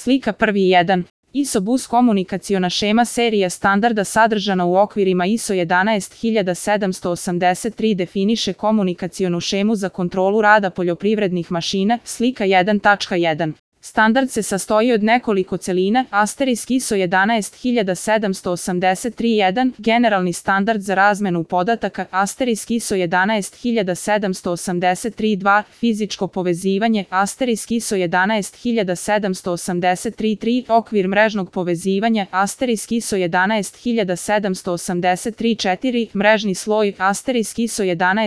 Slika 1. ISO bus komunikaciona šema serija standarda sadržana u okvirima ISO 11783 definiše komunikacionu šemu za kontrolu rada poljoprivrednih mašina. Slika 1.1. Standard se sastoji od nekoliko celina, ISO 11783.1, generalni standard za razmenu podataka, ISO 11783.2, fizičko povezivanje, ISO 11783.3, okvir mrežnog povezivanja, ISO 11783.4, mrežni sloj, ISO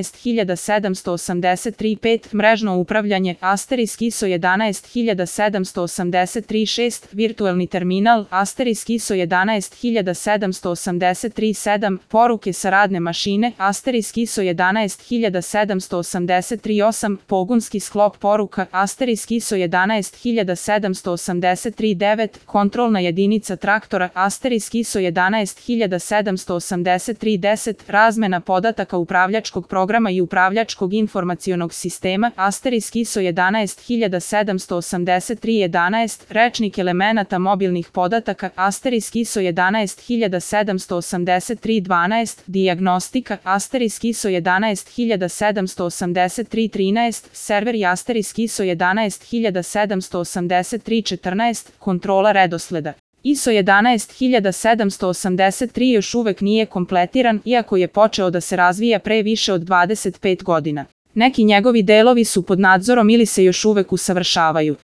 11783.5, mrežno upravljanje, ISO 11783.6, virtualni terminal, ISO 11783.7, poruke sa radne mašine, ISO 11783.8, pogonski sklop poruka, ISO 11783.9, kontrolna jedinica traktora, ISO 11783.10, razmena podataka upravljačkog programa i upravljačkog informacionog sistema, ISO 11783.11, rečnik elemenata mobilnih podataka, ISO 11783.12, dijagnostika, ISO 11783.13, serveri, ISO 11783.14, kontrola redosleda. ISO 11783 još uvek nije kompletiran, iako je počeo da se razvija pre više od 25 godina. Neki njegovi delovi su pod nadzorom ili se još uvek usavršavaju.